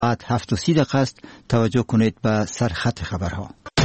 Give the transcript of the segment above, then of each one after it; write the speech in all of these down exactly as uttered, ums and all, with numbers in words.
بعد هفت و سی دقیقه است. توجه کنید به سرخط خبرها.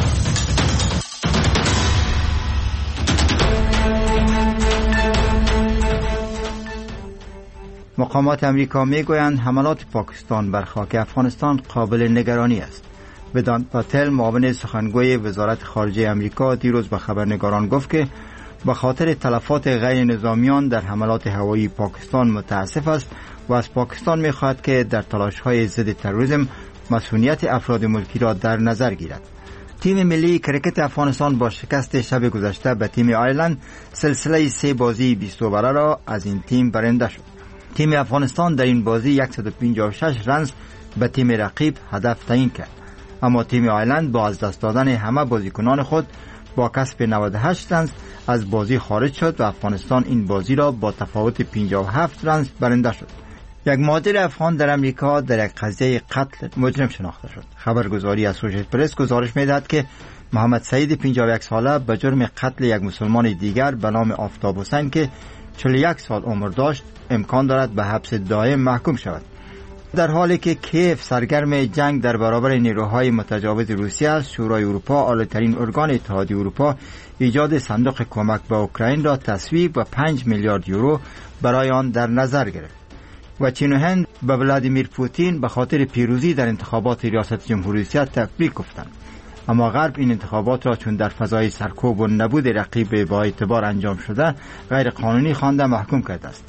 مقامات امریکا میگویند حملات پاکستان بر خاک افغانستان قابل نگرانی است. ودانت پاتل، معاون سخنگوی وزارت خارجه امریکا، دیروز به خبرنگاران گفت که به خاطر تلفات غیر نظامیان در حملات هوایی پاکستان متاسف است و از پاکستان می‌خواهد که در تلاش‌های ضد تروریسم مسئولیت افراد ملکی را در نظر گیرد. تیم ملی کرکت افغانستان با شکست شب گذشته به تیم آیرلند سلسله سه بازی بیست اووره را از این تیم برنده شد. تیم افغانستان در این بازی صد و پنجاه و شش رنز به تیم رقیب هدف تعیین کرد، اما تیم آیرلند با از دست دادن همه بازیکنان خود با کسب نود و هشت رنز از بازی خارج شد و افغانستان این بازی را با تفاوت پنجاه و هفت رنز برنده شد. یک مهاجر افغان در امریکا در یک قضیه قتل مجرم شناخته شد. خبرگزاری اسوشییتد پرس گزارش می‌دهد که محمد سعید پنجاه و یک ساله به جرم قتل یک مسلمان دیگر به نام آفتاب حسین که چهل و یک سال عمر داشت امکان دارد به حبس دائم محکوم شود. در حالی که کیف سرگرم جنگ در برابر نیروهای متجاوز روسیه است، شورای اروپا، اعلی‌ترین ارگان اتحادیه اروپا، ایجاد صندوق کمک به اوکراین را تصویب و پنج میلیارد یورو برای آن در نظر گرفت. و چین و هند به ولادیمیر پوتین به خاطر پیروزی در انتخابات ریاست جمهوری روسیه تبریک گفتند. اما غرب این انتخابات را چون در فضای سرکوب و نبود رقیب با اعتبار انجام شده غیر قانونی خوانده محکوم کرده است.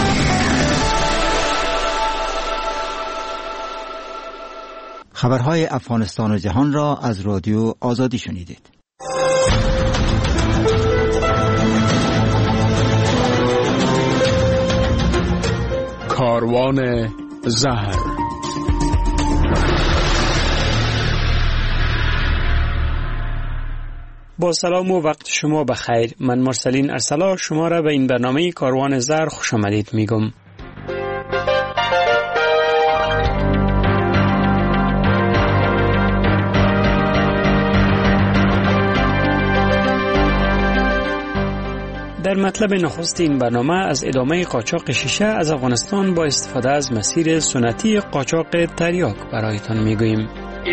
خبرهای افغانستان و جهان را از رادیو آزادی شنیدید. کاروان زهر. با سلام و وقت شما بخیر. من مرسلین ارسلا شما را به این برنامه کاروان زهر خوش آمدید میگم. در مطلب نخست این برنامه از ادامه قاچاق شیشه از افغانستان با استفاده از مسیر سنتی قاچاق تریاک برایتان میگوییم.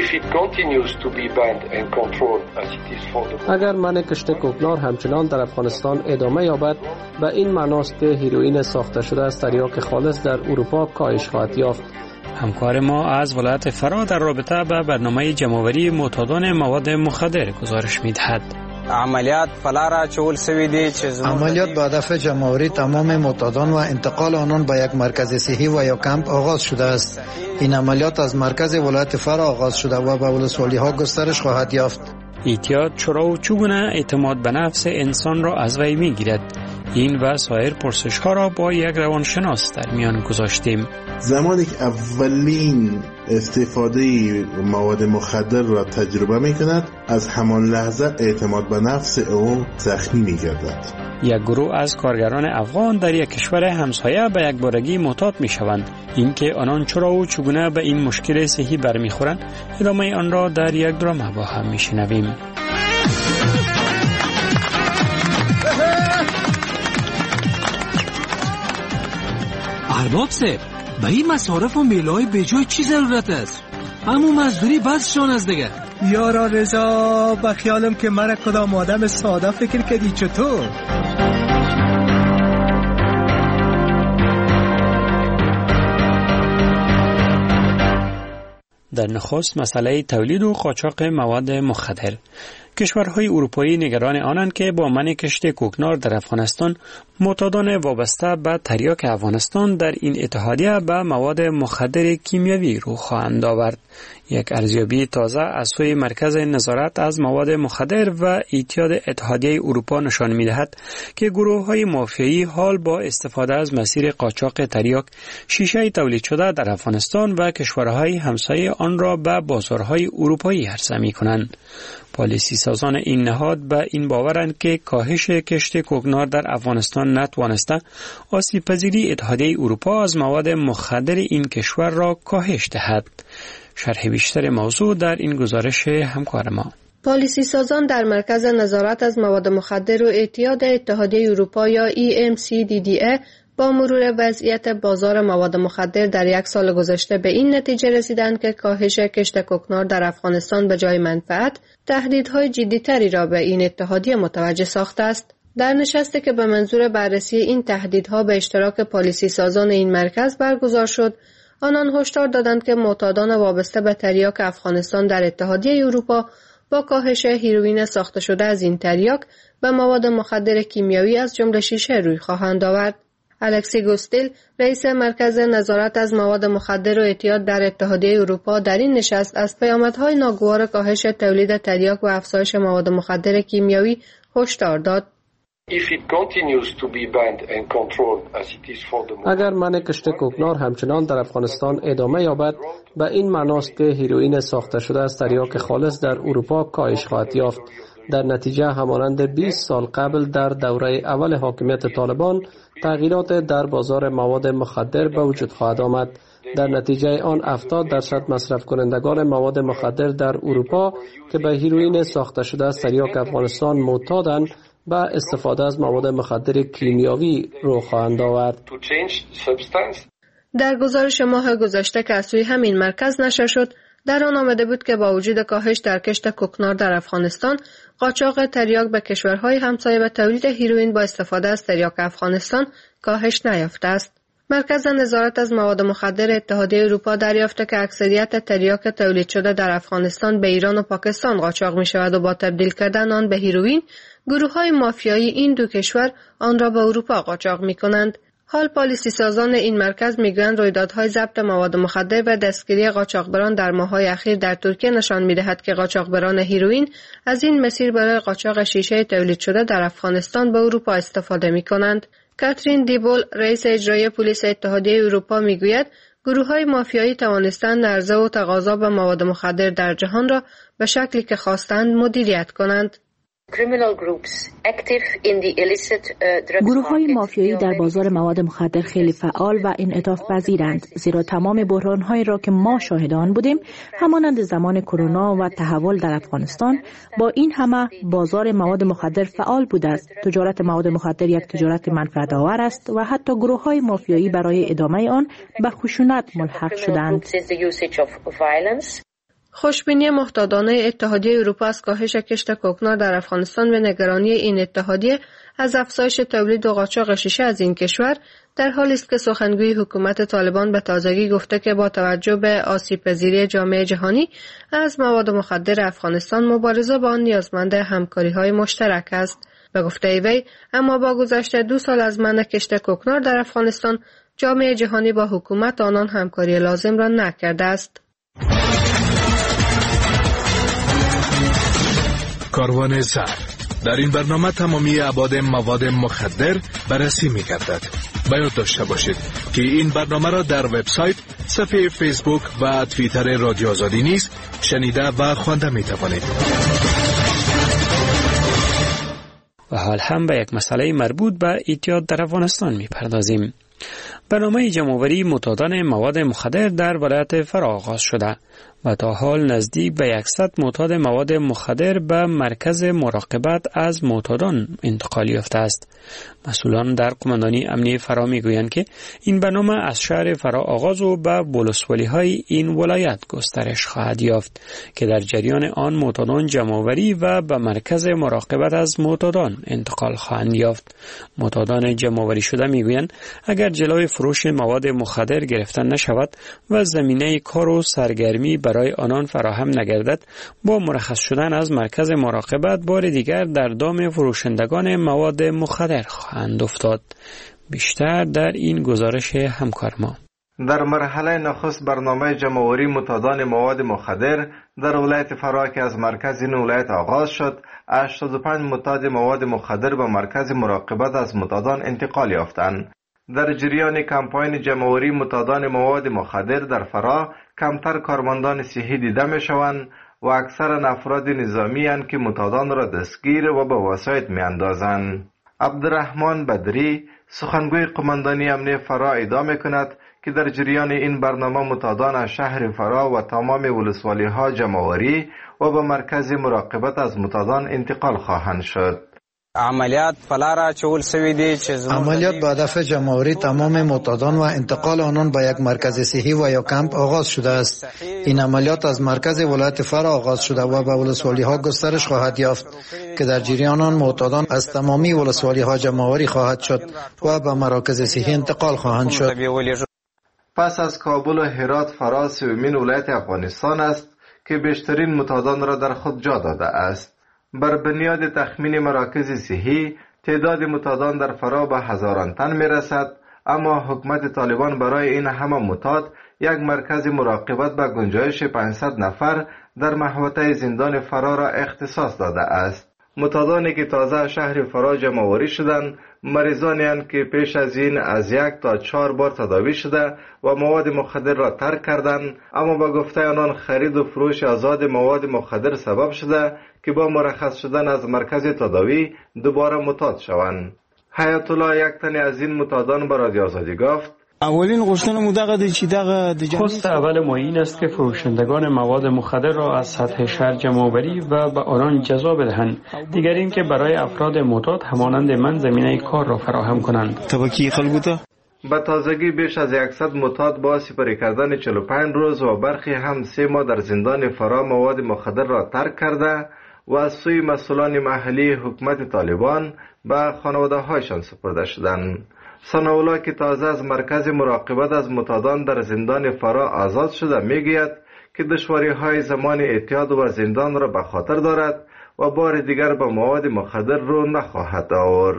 اگر منع کشت کوکنار همچنان در افغانستان ادامه یابد، به این معناست که هیروئین ساخته شده از تریاک خالص در اروپا کاهش خواهد یافت. همکار ما از ولایت فرا در رابطه به برنامه جمع‌آوری معتادان مواد مخدر گزارش می‌دهد. عملیات پلارا چول سوی دی چې عملیات با هدف جمع‌آوری تمام معتادان و انتقال آنان به یک مرکز صحی و یا کمپ آغاز شده است. این عملیات از مرکز ولایت فرا آغاز شده و به ولسوالی‌ها گسترش خواهد یافت. اعتیاد چرا و چگونه اعتماد به نفس انسان را از وی می‌گیرد؟ این و سایر پرسش‌ها را با یک روانشناس در میان گذاشتیم. زمانی که اولین استفاده مواد مخدر را تجربه می‌کند، از همان لحظه اعتماد به نفس او زخمی می‌گردد. یک گروه از کارگران افغان در یک کشور همسایه به یک بارگی معتاد می‌شوند. اینکه آنان چرا و چگونه به این مشکل صحی برمی‌خورند، ادامه آن را در یک درام با هم می‌شنویم. ارباب صاحب، به این مصارف و میلای به جای چی ضرورت است؟ همون مزدوری بسشان از دیگه. یارا رضا، به خیالم که من کدام آدم ساده فکر کردی چطور؟ در نخست مسئله تولید و قاچاق مواد مخدر. کشورهای اروپایی نگران آنند که با منع کشت کوکنار در افغانستان معتادان وابسته به تریاک افغانستان در این اتحادیه به مواد مخدر کیمیاوی رو خواهند آورد. یک ارزیابی تازه از سوی مرکز نظارت از مواد مخدر و اعتیاد اتحادیه اروپا نشان می‌دهد که گروه‌های مافیایی حال با استفاده از مسیر قاچاق تریاک شیشه تولید شده در افغانستان و کشورهای همسایه آن را به بازارهای اروپایی عرضه می‌کنند. پالیسی سازان این نهاد به این باورند که کاهش کشت کوکنار در افغانستان نتوانسته آسیب پذیری اتحادیه اروپا از مواد مخدر این کشور را کاهش دهد. شرح بیشتر موضوع در این گزارش همکار ما. پالیسی سازان در مرکز نظارت از مواد مخدر و اعتیاد اتحادیه اروپا یا ای ام سی دی دی ای با مرور وضعیت بازار مواد مخدر در یک سال گذشته به این نتیجه رسیدند که کاهش کشت کوکنار در افغانستان به جای منفعت تهدیدهای جدی‌تری را به این اتحادیه متوجه ساخته است. در نشستی که به منظور بررسی این تهدیدها به اشتراک پالیسی سازان این مرکز برگزار شد، آنان هشدار دادند که معتادان وابسته به تریاک افغانستان در اتحادیه اروپا با کاهش هیروئین ساخته شده از این تریاک به مواد مخدر کیمیایی از جمله شیشه روی خواهند آورد. الکسی گوستیل، رئیس مرکز نظارت از مواد مخدر و اعتیاد در اتحادیه اروپا، در این نشست از پیامدهای ناگوار کاهش تولید تریاک و افزایش مواد مخدر کیمیایی هشدار داد. اگر منع کشت کوکنار همچنان در افغانستان ادامه یابد، به این معناست که هیروئین ساخته شده از تریاک خالص در اروپا کاهش خواهد یافت. در نتیجه همانند بیست سال قبل در دوره اول حاکمیت طالبان تغییرات در بازار مواد مخدر به وجود خواهد آمد. در نتیجه آن هفتاد درصد مصرف کنندگان مواد مخدر در اروپا که به هیروئین ساخته شده از تریاک افغانستان معتادند به استفاده از مواد مخدر کیمیایی رو خواهند آورد. در گزارش ماه گذشته که از سوی همین مرکز نشر شد، در آن آمده بود که با وجود کاهش در کشت کوکنار در افغانستان، قاچاق تریاک به کشورهای همسایه و تولید هیروئین با استفاده از تریاک افغانستان کاهش نیافته است. مرکز نظارت از مواد مخدر اتحادیه اروپا دریافته که اکثریت تریاک تولید شده در افغانستان به ایران و پاکستان قاچاق می شود و با تبدیل کردن آن به هیروئین، گروه‌های مافیایی این دو کشور آن را به اروپا قاچاق می کنند. حال پالیسی سازان این مرکز میگویند رویدادهای ضبط مواد مخدر و دستگیری قاچاقبران در ماه‌های اخیر در ترکیه نشان می‌دهد که قاچاقبران هیروئین از این مسیر برای قاچاق شیشه تولید شده در افغانستان به اروپا استفاده می‌کنند. کاترین دیبول، رئیس اجرایی پلیس اتحادیه اروپا، میگوید گروه‌های مافیایی توانستند عرضه و تقاضا به مواد مخدر در جهان را به شکلی که خواستند مدیریت کنند. گروه‌های مافیایی در بازار مواد مخدر خیلی فعال و انعطاف پذیرند، زیرا تمام بحران‌هایی را که ما شاهد آن بودیم، همانند زمان کرونا و تحول در افغانستان، با این همه بازار مواد مخدر فعال بوده است. تجارت مواد مخدر یک تجارت منفعت آور است و حتی گروه‌های مافیایی برای ادامه آن به خشونت ملحق شدند. خوشبینی محتاطانه اتحادیه اروپا از کاهش کشت کوکنار در افغانستان و نگرانی این اتحادیه از افزایش تولید و قاچاق شیشه از این کشور در حالی است که سخنگوی حکومت طالبان به تازگی گفته که با توجه به آسیب‌پذیری جامعه جهانی از مواد مخدر افغانستان، مبارزه با آن نیازمند همکاری‌های مشترک است. به گفته وی، اما با گذشت دو سال از منع کشت کوکنار در افغانستان، جامعه جهانی با حکومت آنان همکاری لازم را نکرده است. کاروان زر. در این برنامه تمامی ابعاد مواد مخدر بررسی می‌گردد. باید داشته باشید که این برنامه را در وبسایت، صفحه فیسبوک و توییتر رادیو آزادی نیز شنیده و خوانده می‌توانید. و حال هم به یک مسئله مربوط به اعتیاد در افغانستان می‌پردازیم. برنامه جمع‌آوری معتادان مواد مخدر در ولایت فرا آغاز شده و تا حال نزدیک به صد معتاد مواد مخدر به مرکز مراقبت از معتادان انتقال یافته است. مسئولان در قماندانی امنیه فرا میگویند که این برنامه از شهر فرا آغاز و به ولسوالی‌های این ولایت گسترش خواهد یافت که در جریان آن معتادان جمع‌آوری و به مرکز مراقبت از معتادان انتقال خواهند یافت. معتادان جمع‌آوری شده میگویند اگر جلوی فروش مواد مخدر گرفتن نشود و زمینه کار و سرگرمی برای آنان فراهم نگردد، با مرخص شدن از مرکز مراقبت بار دیگر در دام فروشندگان مواد مخدر خواهند افتاد. بیشتر در این گزارش همکار ما. در مرحله نخست برنامه جمع‌آوری معتادان مواد مخدر در ولایت فرا که از مرکز این ولایت آغاز شد، هشتاد و پنج معتاد مواد مخدر به مرکز مراقبت از معتادان انتقال یافتند. در جریان کمپاین جمع‌آوری معتادان مواد مخدر در فرا، کمتر کارمندان صحی دیده می‌شوند و اکثر افراد نظامی اند که معتادان را دستگیر و به وسایط می‌اندازند. عبدالرحمن بدری، سخنگوی قماندانی امنیه فرا، ادعا می‌کند که در جریان این برنامه معتادان از شهر فرا و تمام ولسوالی‌ها جمع‌آوری و به مرکز مراقبت از معتادان انتقال خواهند شد. عملیات پلارا چول سوی دی چې عملیات با هدف جمع‌آوری تمام معتادان و انتقال آنان به یک مرکز صحی و یا کمپ آغاز شده است. این عملیات از مرکز ولایت فرا آغاز شده و به ولسوالی‌ها گسترش خواهد یافت که در جریان آن معتادان از تمامی ولسوالی‌ها جمع‌آوری خواهد شد و به مراکز صحی انتقال خواهند شد. پس از کابل و هرات فرا سومین ولایت افغانستان است که بیشترین معتادان را در خود جا داده است. بر بنیاد تخمین مراکز صحی تعداد معتادان در فرا به هزاران تن می رسد، اما حکومت طالبان برای این همه معتاد یک مرکز مراقبت به گنجایش پانصد نفر در محوطه زندان فرا را اختصاص داده است. معتادانی که تازه شهر فرا جمع‌آوری شدند مریضانی اند که پیش از این از یک تا چهار بار تداوی شده و مواد مخدر را ترک کردند، اما با گفته آنان خرید و فروش آزاد مواد مخدر سبب شده که با مرخص شدن از مرکز تداوی دوباره معتاد شوند. حیات الله یک تن از این معتادان به رادیو آزادی گفت: اولین غوښتنه مو دغه دی چې دغه د خواست اول ما این است که فروشندگان مواد مخدر را از سطح شهر جمع‌آوری و به آنان جزا بدهند. دیگر این که برای افراد معتاد همانند من زمینه کار را فراهم کنند. طبقی خلکو ته به تازگی بیش از صد معتاد با سپری کردن چهل و پنج روز و برخی هم سه ماه در زندان فرا مواد مخدر را ترک کرده و از سوی مسئولان محلی حکومت طالبان به خانواده هایشان سپرده شدند. ثناءالله که تازه از مرکز مراقبت از معتادان در زندان فرا آزاد شده میگوید که دشواری های زمان اعتیاد و زندان را به خاطر دارد و بار دیگر به مواد مخدر رو نخواهد آورد.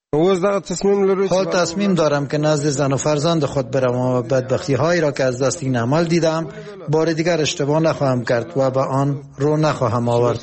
حال تصمیم دارم که نزد زن و فرزند خود برم و بدبختی هایی را که از دست این عمل دیدم بار دیگر اشتباه نخواهم کرد و به آن رو نخواهم آورد.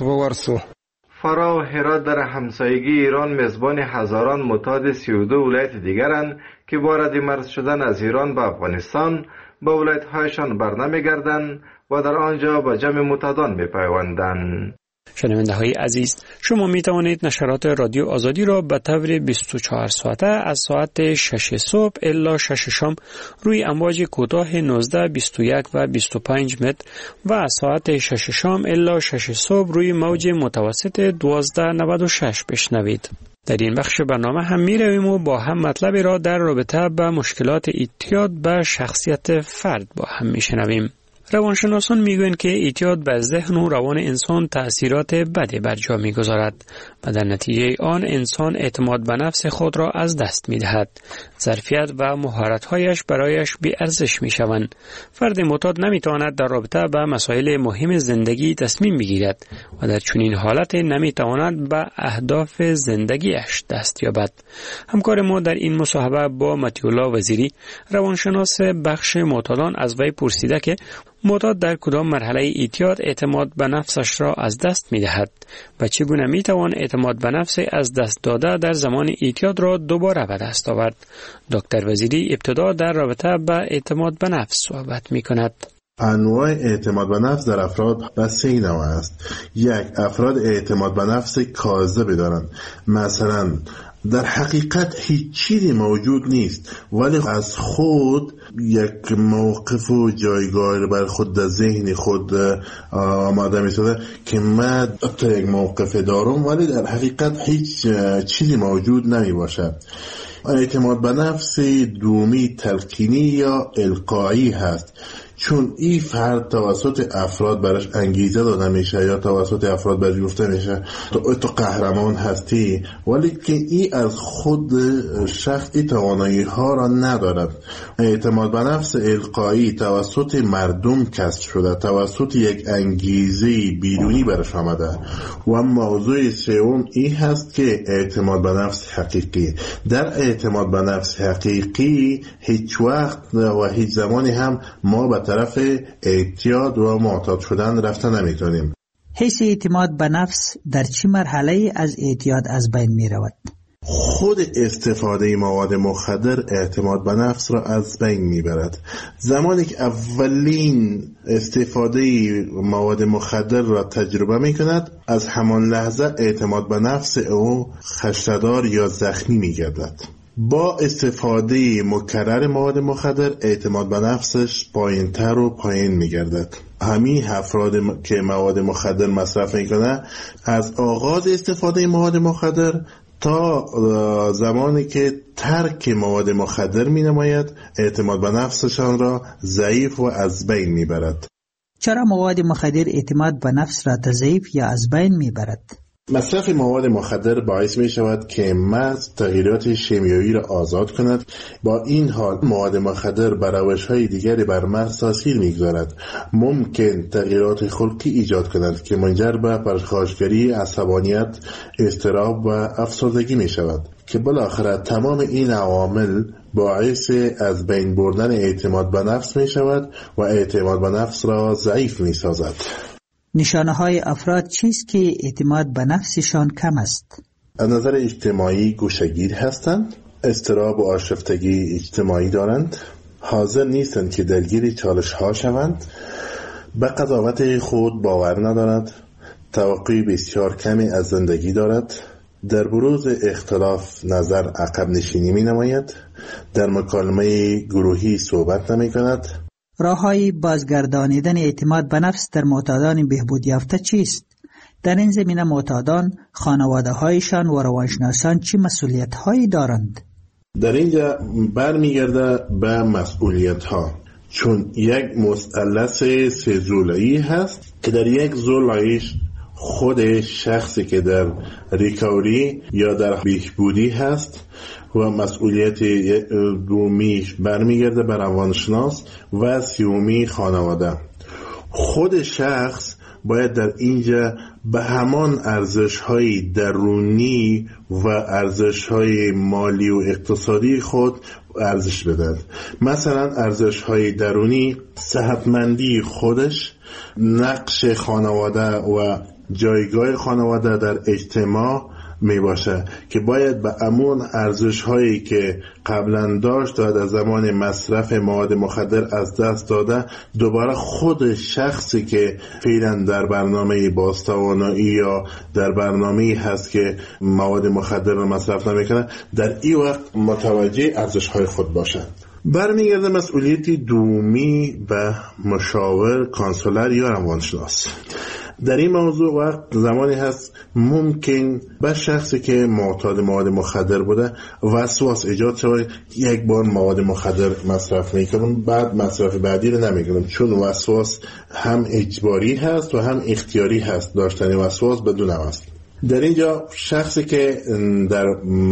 فرا و هرات در همسایگی ایران میزبان هزاران معتاد سی و دو ولایت دیگرند که با ردیمرز شدن از ایران به افغانستان به ولایت هایشان برنمیگردند و در آنجا به جمع معتادان میپیوندند. شنونده های عزیز، شما می توانید نشرات رادیو آزادی را به طور بیست و چهار ساعته از ساعت شش صبح الی شش شام روی امواج کوتاه نوزده، بیست و یک و بیست و پنج متر و از ساعت شش شام الی شش صبح روی موج متوسط دوازده نود و شش بشنوید. در این بخش برنامه هم می رویم و با هم مطلبی را در رابطه با مشکلات اعتیاد به شخصیت فرد با هم می شنویم. روانشناسان میگویند که اعتیاد بر ذهن و روان انسان تأثیرات بدی بر جا میگذارد و در نتیجه آن انسان اعتماد به نفس خود را از دست میدهد. ظرفیت و مهارت‌هایش برایش بی ارزش میشوند. فرد معتاد نمیتواند در رابطه با مسائل مهم زندگی تصمیم بگیرد و در چنین حالت نمیتواند به اهداف زندگیش دست یابد. همکار ما در این مصاحبه با مطیع وزیری روانشناس بخش معتادان از وی پرسیده که معتاد در کدام مرحله اعتیاد اعتماد به نفسش را از دست می دهد و چگونه می توان اعتماد به نفس از دست داده در زمان اعتیاد را دوباره به دست آورد. دکتر وزیری ابتدا در رابطه با اعتماد به نفس صحبت می کند. انواع اعتماد به نفس در افراد به سه نوع است. یک، افراد اعتماد به نفس کاذب دارند. مثلا در حقیقت هیچ چیزی موجود نیست ولی از خود یک موقف و جایگاه بر خود در ذهن خود آماده می‌سازه که من تا یک موقف دارم ولی در حقیقت هیچ چیزی موجود نمی باشد. اعتماد به نفس دومی تلقینی یا القایی هست، چون این فرد توسط افراد برش انگیزه داده میشه یا توسط افراد برش گفته میشه تو تو قهرمان هستی، ولی که این از خود شخص این توانایی ها را ندارد. اعتماد به نفس القایی توسط مردم کسب شده، توسط یک انگیزه بیرونی برش آمده. و موضوع سوم این هست که اعتماد به نفس حقیقی. در اعتماد به نفس حقیقی هیچ وقت و هیچ زمانی هم ما به طرف اعتیاد و معتاد شدن رفته نمیتونیم. حس اعتماد به نفس در چه مرحله از اعتیاد از بین می رود؟ خود استفاده مواد مخدر اعتماد به نفس را از بین میبرد. زمانی که اولین استفاده مواد مخدر را تجربه میکند، از همان لحظه اعتماد به نفس او خشتدار یا زخمی میگردد. با استفاده مکرر مواد مخدر اعتماد به نفسش پایین تر و پایین میگردد. همین افراد که مواد مخدر مصرف میکنه از آغاز استفاده مواد مخدر تا زمانی که ترک مواد مخدر می نماید اعتماد به نفسشان را ضعیف و از بین می برد. چرا مواد مخدر اعتماد به نفس را ضعیف یا از بین می برد؟ مصرف مواد مخدر باعث می شود که مغز تغییرات شیمیایی را آزاد کند. با این حال مواد مخدر بر روش‌های دیگری بر مغز تاثیر می‌گذارد. ممکن تغییرات خلقی ایجاد کند که منجر به پرخاشگری، عصبانیت، اضطراب و افسردگی می شود که بالاخره تمام این عوامل باعث از بین بردن اعتماد به نفس می شود و اعتماد به نفس را ضعیف می سازد. نشانه های افراد چیست که اعتماد به نفسشان کم است؟ از نظر اجتماعی گوشه‌گیر هستند، اضطراب و آشفتگی اجتماعی دارند، حاضر نیستند که درگیر چالش ها شوند، به قضاوت خود باور ندارد، توقع بسیار کمی از زندگی دارد، در بروز اختلاف نظر عقب نشینی می نماید، در مکالمه گروهی صحبت نمی کند. راه‌های بازگردانیدن اعتماد به نفس در معتادان بهبود یافته چیست؟ در این زمینه معتادان، خانواده‌هایشان و روانشناسان چه مسئولیت‌هایی دارند؟ در اینجا برمیگرده به مسئولیت‌ها، چون یک مثلث سه ضلعی هست که در یک ضلعش خود شخصی که در ریکاوری یا در بهبودی هست و مسئولیت دومیش برمیگرده به روانشناس و سیومی خانواده. خود شخص باید در اینجا به همان ارزش‌های درونی و ارزش‌های مالی و اقتصادی خود ارزش بدهد. مثلا ارزش‌های درونی صحتمندی خودش، نقش خانواده و جایگاه خانواده در اجتماع می باشه که باید به امون ارزش هایی که قبلا داشت و در زمان مصرف مواد مخدر از دست داده دوباره خود شخصی که فعلا در برنامه بازتوانایی یا در برنامه هست که مواد مخدر رو مصرف نمیکنه در این وقت متوجه ارزش های خود باشه. برمیگرده مسئولیت دومی به مشاور، کانسولر یا روانشناس. در این موضوع وقت زمانی هست ممکن به شخصی که معتاد مواد مخدر بوده وسواس ایجاد شود، یک بار مواد مخدر مصرف میکنم بعد مصرف بعدی رو نمیکنم، چون وسواس هم اجباری هست و هم اختیاری هست. داشتن وسواس بدون است. در اینجا شخصی که در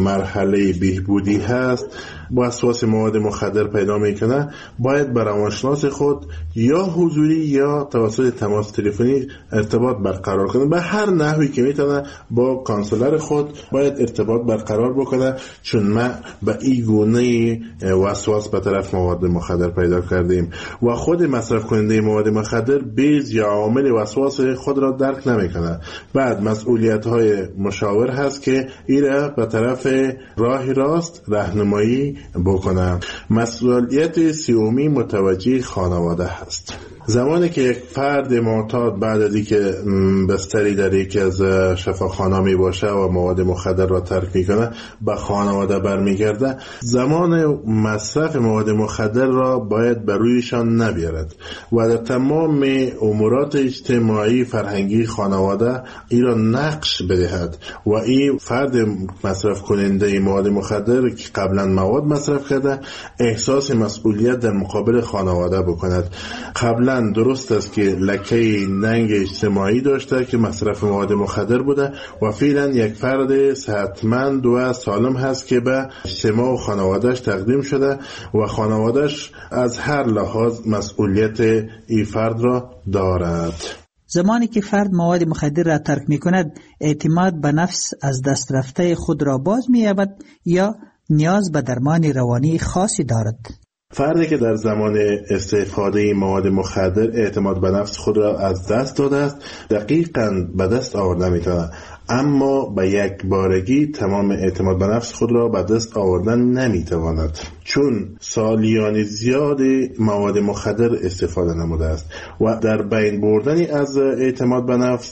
مرحله بهبودی هست وسواس مواد مخدر پیدا میکنه باید با روانشناس خود یا حضوری یا توسط تماس تلفنی ارتباط برقرار کنه. به هر نحوی که میتونه با کانسولر خود باید ارتباط برقرار بکنه، چون ما به این گونه وسواس به طرف مواد مخدر پیدا کردیم و خود مصرف کننده مواد مخدر بیز یا عامل وسواس خود را درک نمیکنه. بعد مسئولیت های مشاور هست که ایره به طرف راه راست راهنمایی بکنه. مسئولیت سیومی متوجه خانواده هست. زمانی که یک فرد معتاد بعد از اینکه بستری در یکی از شفاخانه‌ها می باشه و مواد مخدر را ترک میکنه به خانواده برمیگرده، زمان مصرف مواد مخدر را باید بر رویشان نبیارد و در تمام امورات اجتماعی فرهنگی خانواده این را نقش بدهد و این فرد مصرف کننده مواد مخدر که قبلا مواد مصرف کرده احساس مسئولیت در مقابل خانواده بکند. قبلا درست است که لکه ننگ اجتماعی داشته که مصرف مواد مخدر بوده و فعلا یک فرد صحتمند و سالم هست که به اجتماع و خانوادهش تقدیم شده و خانوادهش از هر لحاظ مسئولیت این فرد را دارد. زمانی که فرد مواد مخدر را ترک می کند اعتماد به نفس از دست رفته خود را باز می یابد یا نیاز به درمان روانی خاصی دارد؟ فردی که در زمان استفاده مواد مخدر اعتماد به نفس خود را از دست داده است دقیقاً به دست آورده میتونه، اما به یک بارگی تمام اعتماد به نفس خود را به دست آوردن نمیتواند، چون سالیان زیاد مواد مخدر استفاده نموده است و در بین بردن از اعتماد به نفس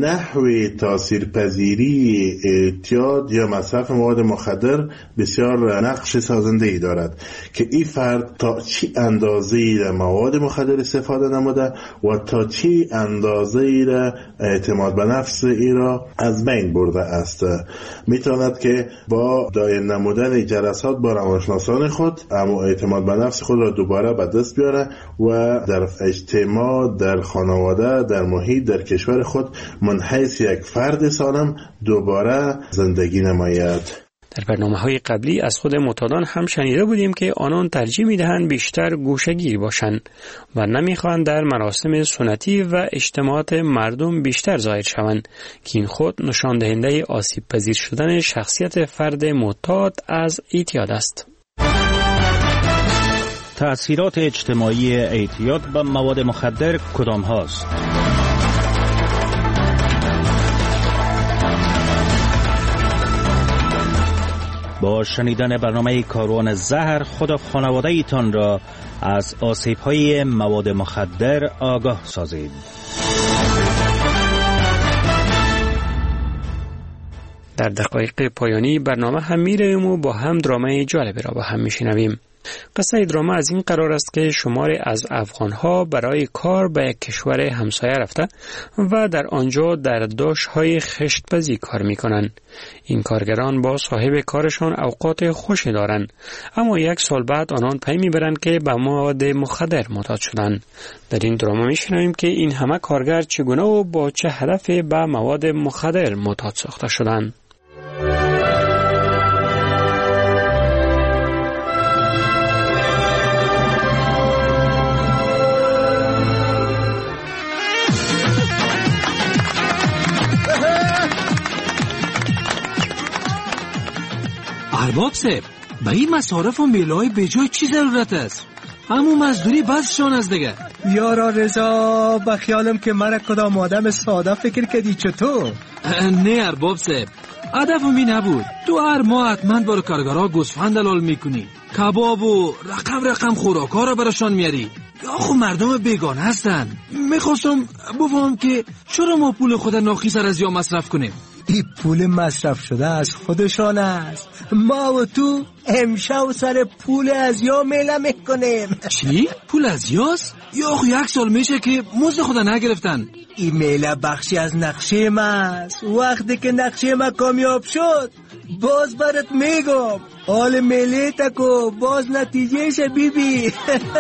نحو تاثیرپذیری اعتیاد یا مصرف مواد مخدر بسیار نقش سازنده‌ای دارد که این فرد تا چی اندازه‌ای را مواد مخدر استفاده نموده و تا چی اندازه‌ای را اعتماد به نفس ای را از از بین برده است. میتواند که با دایر نمودن جلسات با روانشناسان خود اما اعتماد به نفس خود را دوباره به دست بیاره و در اجتماع، در خانواده، در محیط، در کشور خود منحیث یک فرد سالم دوباره زندگی نماید. در برنامه‌های قبلی از خود معتادان هم شنیده بودیم که آنان ترجیح می‌دهند بیشتر گوشه‌گیر باشند و نمی‌خواهند در مراسم سنتی و اجتماعات مردم بیشتر ظاهر شوند که این خود نشان دهنده آسیب پذیر شدن شخصیت فرد معتاد از اعتیاد است. تأثیرات اجتماعی اعتیاد به مواد مخدر کدام هاست؟ با شنیدن برنامه کاروان زهر خود و خانواده ایتان را از آسیب‌های مواد مخدر آگاه سازید. در دقایق پایانی برنامه هم می‌رویم و با هم درامه جالبی را با هم می‌شنویم. قصه دراما از این قرار است که شماری از افغان‌ها برای کار به یک کشور همسایه رفته و در آنجا در داشت‌های خشت‌پزی کار می‌کنند. این کارگران با صاحب کارشان اوقات خوشی دارند، اما یک سال بعد آنان پی می‌برند که به مواد مخدر معتاد شدند. در این دراما می‌شنویم که این همه کارگر چگونه و با چه هدفی به مواد مخدر معتاد ساخته شدند. ارباب صاحب، به این مصارف و میلای به جای چی ضرورت است؟ همون مزدوری بسشان از دیگه. یارا رضا، به خیالم که مرا کدام آدم ساده فکر کردی چطور؟ نه ارباب صاحب، هدفم این نبود. تو هر ماه حتما برای کارگرها گوسفند دلال میکنی، کباب و رقم رقم خوراکا را براشان میاری. یا خو مردم بیگانه هستن. میخواستم بفهم که چرا ما پول خود ناخیسر از یا مصرف کنیم؟ این پول مصرف شده از خودشان است. ما و تو امشب سر پول از یا میله میکنیم. چی؟ پول از یاست؟ یا خو یک سال میشه که مزد خود نگرفتن. این میله بخشی از نقشه ما است. وقتی که نقشه ما کامیاب شد باز برات میگم. حال میله تکو باز نتیجهش بی بی.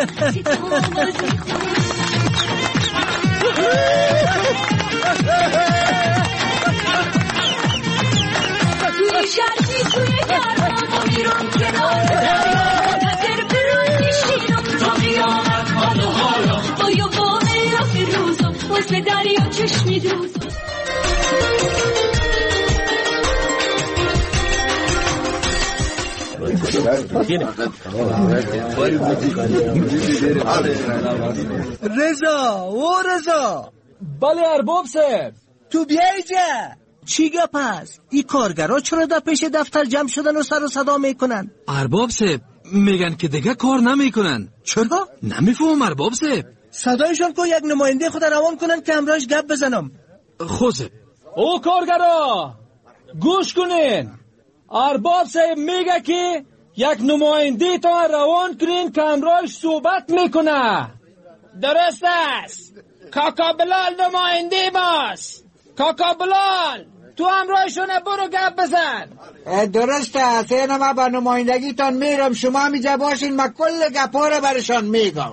شرطی توی گرمم و میرم کنار دریا نظر برون میشینم تا قیامت حال و حالا با یه باقی را فروزم واسه دریا چشمی دوزم. رضا و رضا. بله ارباب صاحب. تو بیایی جا. چی گپ هست؟ این کارگرها چرا در پیش دفتر جمع شدن و سر و صدا میکنن؟ ارباب صاحب میگن که دیگه کار نمیکنن. چرا؟ نمیفهم ارباب صاحب. صدایشون کو یک نماینده خود روان کنن که امراش گپ بزنم. خوزه او کارگرها گوش کنین. ارباب صاحب میگه که یک نماینده تا روان کنین که امراش صحبت میکنه. درست است. کاکا بلال نماینده باس. کاکا بلال تو همراهشونه برو گپ بزن. درست است. اینه ما با نمایندگی تان میرم، شما همیجا باشین، ما کل گپا رو برشان میگم.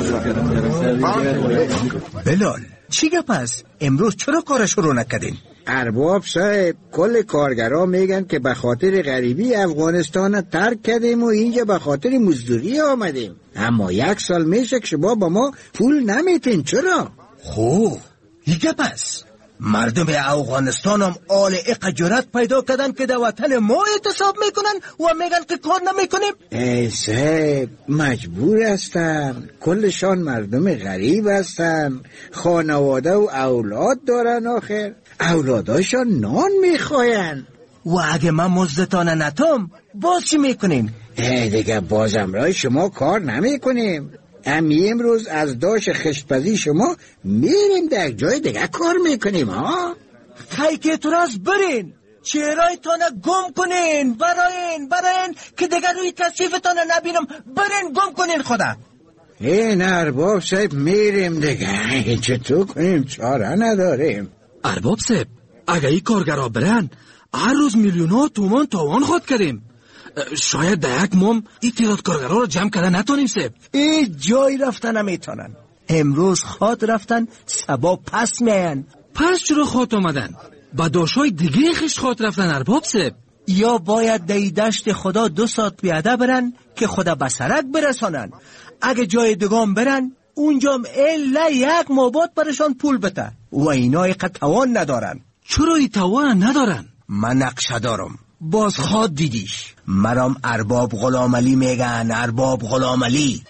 بلال چی گپ است؟ امروز چرا کارش رو نکردین؟ ارباب صاحب کل کارگرها میگن که به خاطر غریبی افغانستان ترک کردیم و اینجا به خاطر مزدوری آمدیم، اما یک سال میشه که شما با ما پول نمیتین. چرا؟ خوب این گپ است. مردم افغانستان هم آل اق جرأت پیدا کردن که در وطن ما اعتصاب میکنن و میگن که کار نمیکنیم. ای صاحب مجبور هستن، کلشان مردم غریب هستن، خانواده و اولاد دارن، آخر اولاداشان نان میخواین. و اگه من مزدتان نتم باز چی میکنیم؟ ای دیگه بازم رای شما کار نمیکنیم. امی امروز از داش خشتپزی شما میریم در جای دیگه کار میکنیم. ها خی که تو راست برین، چهرهای تانه گم کنین، براین براین که دیگه روی کسیفتانه نبینم. برین گم کنین خدا. این ارباب صاحب میریم دیگه، چطور کنیم؟ چاره نداریم. ارباب صاحب اگه این کارگرها برن هر روز میلیون ها تومان تاوان خود کردیم. شاید در یک مام این تعداد کارگرها رو جمع کرده نتونیم سب. ای جای رفتن نمیتونن. امروز خود رفتن سبا پس میان. پس چرا خود آمدن؟ با داشای دیگه خش خود رفتن ارباب سب. یا باید دی دشت خدا دو ساعت بیاده برن که خدا بسرک برسانن. اگه جای دگام برن اونجام الا یک مابات برشان پول بده و اینا ایقا توان ندارن. چرا ای توان ندارن؟ من نقشه دارم. باز خواد دیدیش. مرام ارباب غلام علی میگن. ارباب غلام علی.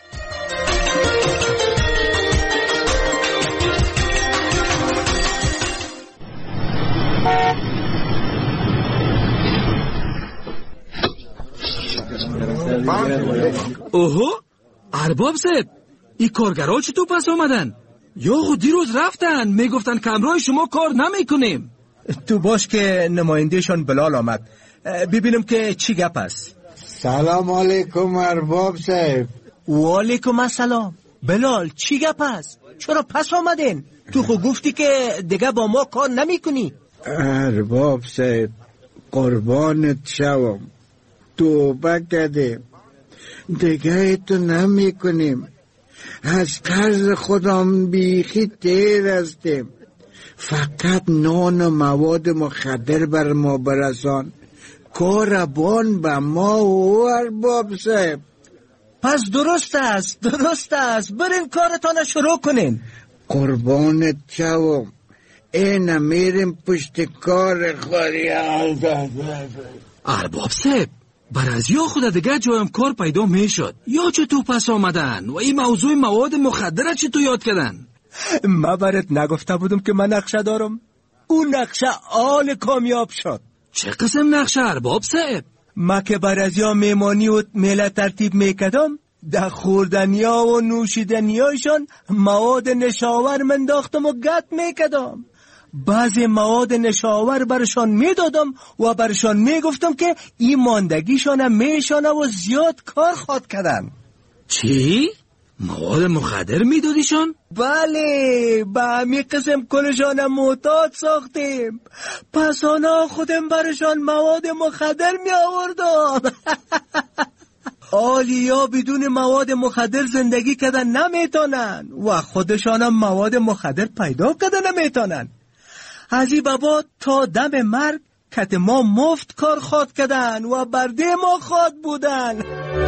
اوهو ارباب سب، این کارگرها چطور پس آمدن؟ یا خود دیروز رفتن میگفتن کمرای شما کار نمیکنیم. تو باش که نمایندهشان بلال آمد، ببینم که چی گپ است. سلام علیکم ارباب صاحب. و علیکم السلام. بلال چی گپ است؟ چرا پس آمدین؟ تو خود گفتی که دیگه با ما کار نمی کنی. ارباب صاحب قربانت شوم، توبه کردیم دیگه تو نمی کنیم. از قرض خودم بیخی تیر هستیم. فقط نان و مواد مخدر بر ما برسان. کاربان به ما و ارباب صاحب. پس درست است درست است برین کارتان شروع کنین. قربانت شوم، این میریم پشت کار خوری. ارباب صاحب بر از یا خود دیگه جایم کار پیدا میشد یا چطور پس آمدن و این موضوع مواد مخدر چطور یاد کردن؟ ما برات نگفته بودم که من نقشه دارم؟ اون نقشه آل کامیاب شد. چه قسم نقشه ارباب صاحب؟ ما که بر از یا میمانی و میله ترتیب میکدم، در خوردنیا و نوشیدنیایشان مواد نشاور منداختم و گت میکدم. بعضی مواد نشاور برشان میدادم و برشان میگفتم که این ماندگیشان میشانه و زیاد کار خواد کردن. چی؟ مواد مخدر میدادیشان؟ بله، به همی قسم کلشان معتاد ساختیم. پس آنا خودم برشان مواد مخدر می آوردم. آلیا بدون مواد مخدر زندگی کردن نمیتونن و خودشان هم مواد مخدر پیدا کردن نمیتونن. از این بابا تا دم مرگ کت ما مفت کار خواد کردن و برده ما خواد بودن.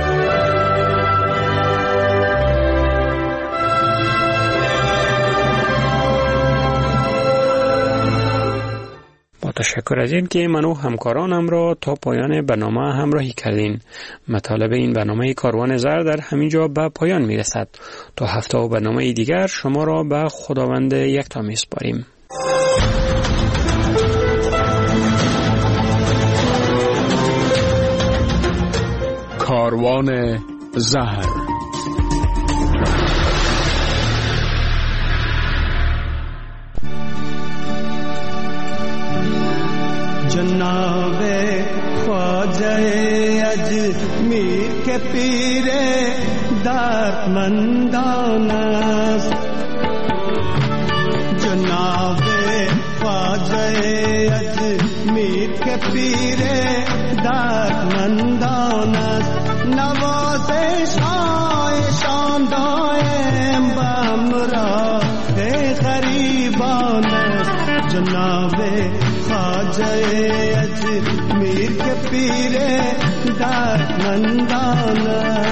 با تشکر از این که من و همکارانم را تا پایان برنامه همراهی کردین. مطالب این برنامه کاروان زر در همینجا به پایان می رسد. تا هفته و برنامه دیگر شما را به خداوند یکتا می سپاریم. کاروان زهر. جناب خواجہ اجمیر کے پیر دردمندان است. جناب خواجہ اجمیر کے پیر دردمندان است. نوازشان دائم بامراه غریبان است. جناب خواجہ اجمیر کے پیر دردمندان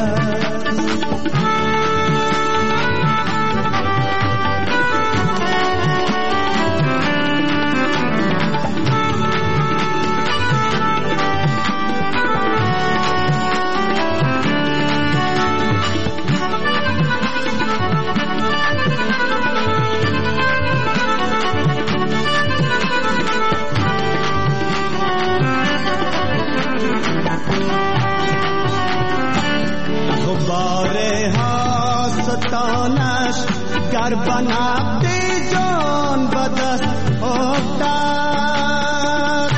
گر بنابدی جان بدست افتاد.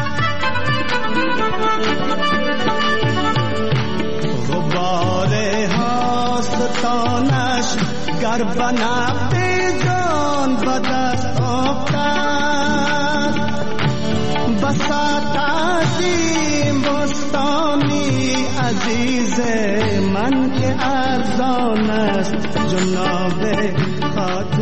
غبار هاستانش گر بنابدی جان بدست افتاد. ندیم بستانی عزیز من که ارزان است جناب خاطر